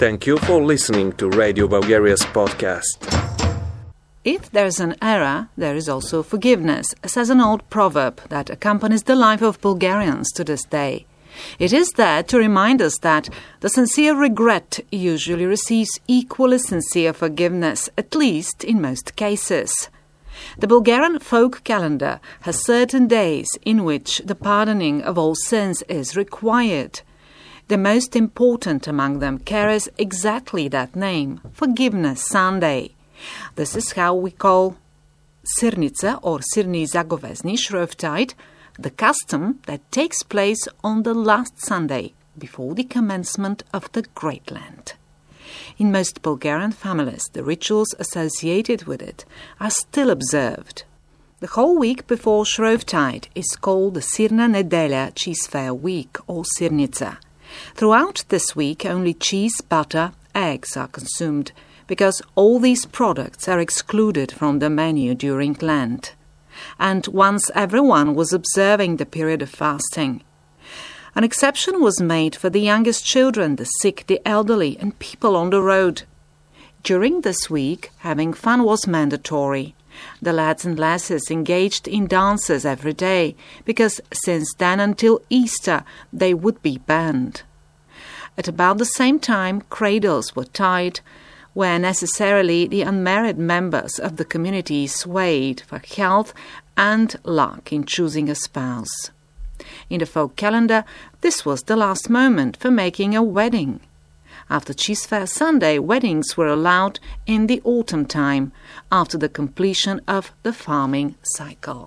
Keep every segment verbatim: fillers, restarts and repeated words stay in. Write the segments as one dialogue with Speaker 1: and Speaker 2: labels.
Speaker 1: Thank you for listening to Radio Bulgaria's podcast.
Speaker 2: If there's an error, there is also forgiveness, says an old proverb that accompanies the life of Bulgarians to this day. It is there to remind us that the sincere regret usually receives equally sincere forgiveness, at least in most cases. The Bulgarian folk calendar has certain days in which the pardoning of all sins is required. The most important among them carries exactly that name, Forgiveness Sunday. This is how we call Sirnica or Sirni Zagovezni Shrovetide, the custom that takes place on the last Sunday before the commencement of the Great Lent. In most Bulgarian families, the rituals associated with it are still observed. The whole week before Shrovetide is called the Sirna Nedelya Cheese Fair Week or Sirnica. Throughout this week, only cheese, butter, eggs are consumed, because all these products are excluded from the menu during Lent. And once everyone was observing the period of fasting. An exception was made for the youngest children, the sick, the elderly, and people on the road. During this week, having fun was mandatory. The lads and lasses engaged in dances every day, because since then until Easter they would be banned. At about the same time, cradles were tied, where necessarily the unmarried members of the community swayed for health and luck in choosing a spouse. In the folk calendar, this was the last moment for making a wedding. After Cheese Fair Sunday, weddings were allowed in the autumn time, after the completion of the farming cycle.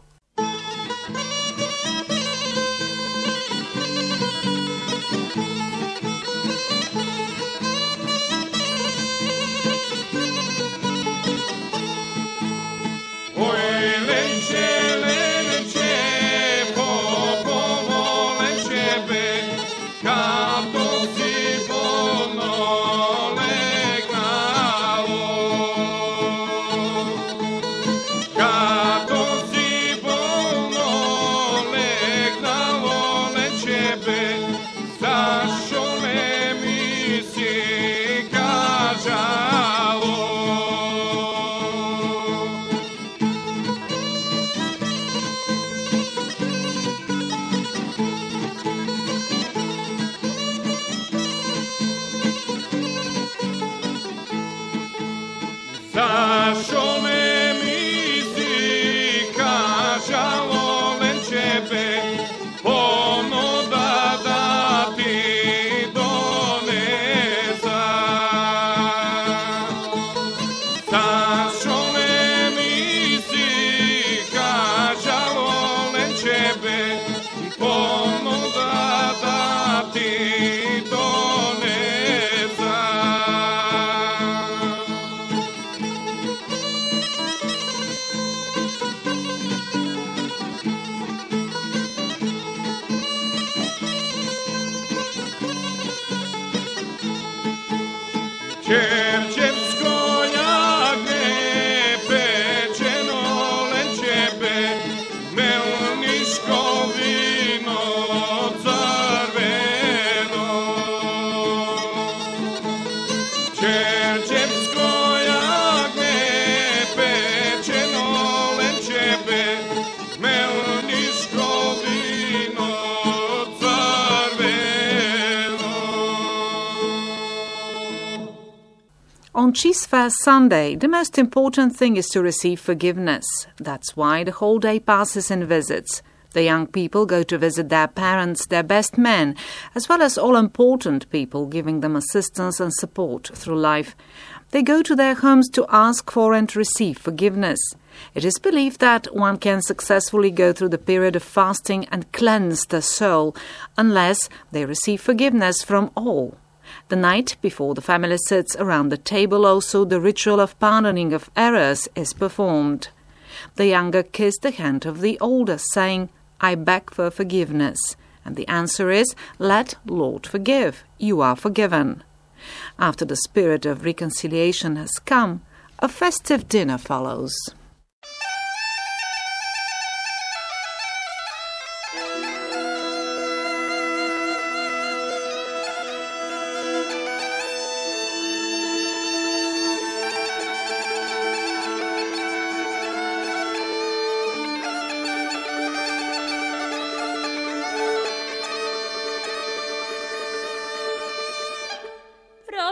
Speaker 2: On Cheese Fair Sunday, the most important thing is to receive forgiveness. That's why the whole day passes in visits. The young people go to visit their parents, their best men, as well as all important people, giving them assistance and support through life. They go to their homes to ask for and receive forgiveness. It is believed that one can successfully go through the period of fasting and cleanse the soul unless they receive forgiveness from all. The night before the family sits around the table, also the ritual of pardoning of errors is performed. The younger kiss the hand of the older, saying, "I beg for forgiveness." And the answer is, "Let Lord forgive, you are forgiven." After the spirit of reconciliation has come, a festive dinner follows.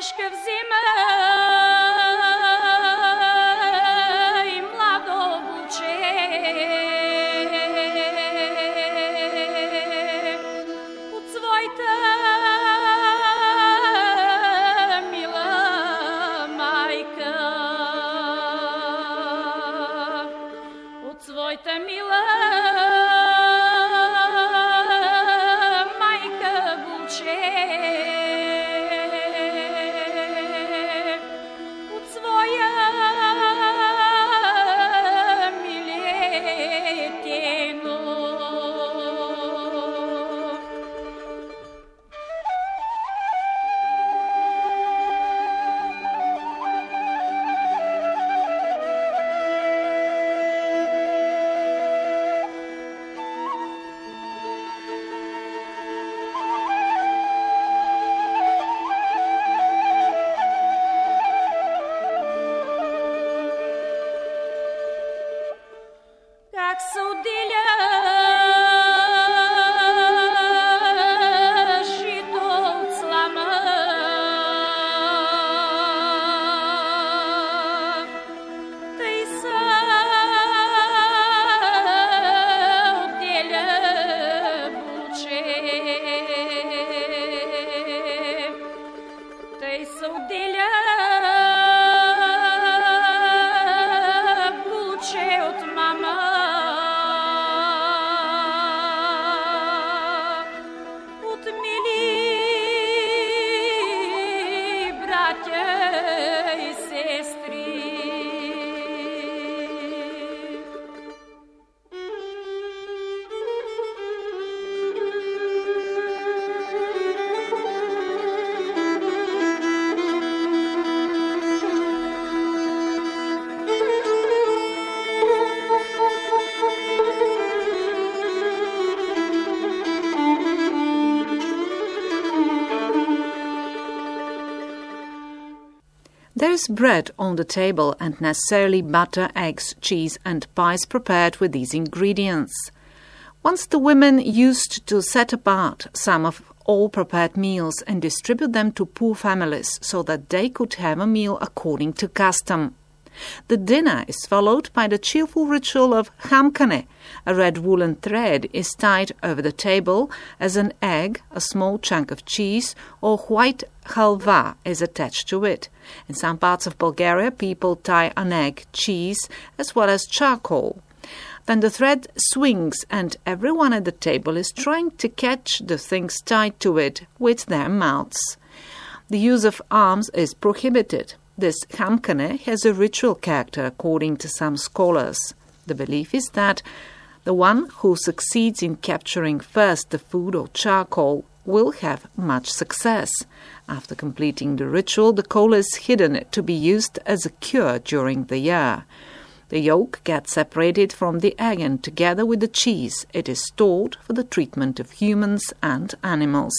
Speaker 3: Troška vzima i mlado buče, ucvojte mila majka, ucvojte mila majka buče. Как судиля жито слама, ты судиля буче, ты судиля буче от мама.
Speaker 2: There is bread on the table and necessarily butter, eggs, cheese and pies prepared with these ingredients. Once the women used to set apart some of all prepared meals and distribute them to poor families so that they could have a meal according to custom. The dinner is followed by the cheerful ritual of hamkane. A red woolen thread is tied over the table as an egg, a small chunk of cheese, or white halva is attached to it. In some parts of Bulgaria, people tie an egg, cheese, as well as charcoal. Then the thread swings and everyone at the table is trying to catch the things tied to it with their mouths. The use of arms is prohibited. This hamkane has a ritual character according to some scholars. The belief is that the one who succeeds in capturing first the food or charcoal will have much success. After completing the ritual, the coal is hidden to be used as a cure during the year. The yolk gets separated from the egg and together with the cheese it is stored for the treatment of humans and animals.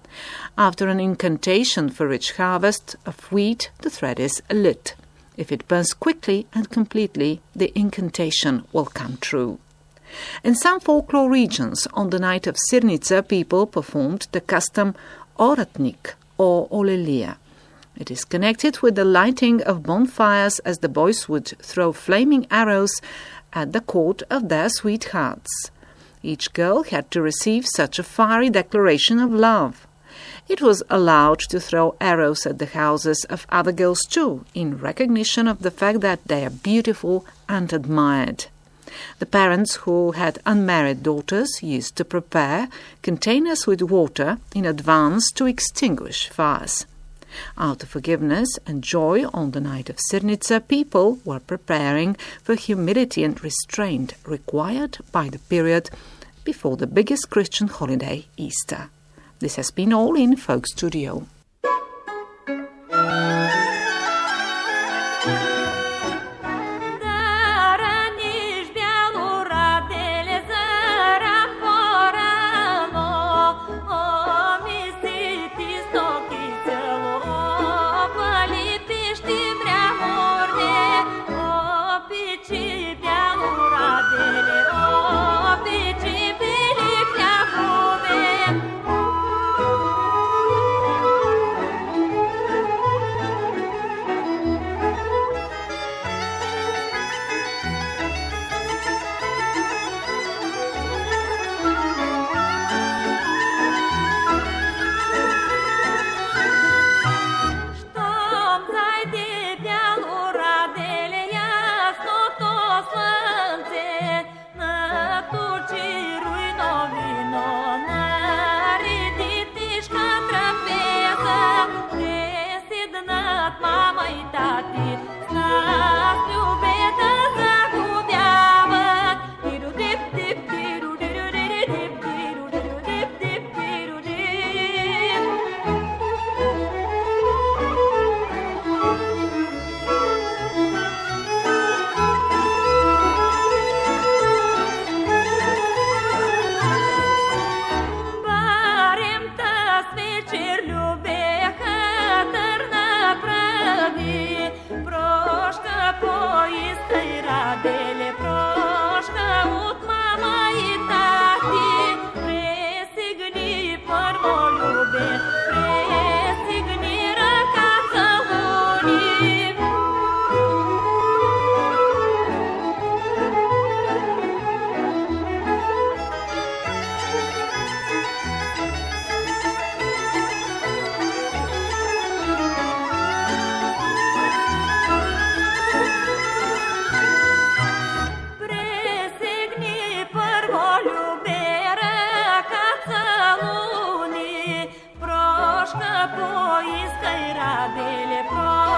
Speaker 2: After an incantation for rich harvest of wheat, the thread is lit. If it burns quickly and completely, the incantation will come true. In some folklore regions, on the night of Sirnica, people performed the custom Oratnik or Olelia. It is connected with the lighting of bonfires as the boys would throw flaming arrows at the court of their sweethearts. Each girl had to receive such a fiery declaration of love. It was allowed to throw arrows at the houses of other girls too, in recognition of the fact that they are beautiful and admired. The parents who had unmarried daughters used to prepare containers with water in advance to extinguish fires. Out of forgiveness and joy on the night of Sirnica, people were preparing for humility and restraint required by the period before the biggest Christian holiday, Easter. This has been all in Folk Studio.
Speaker 3: Thank you. rabele proșcă ut mama i tati presigni prvo ljube presigni rakaca voli. Proșcă poiscă-i rabele proșcă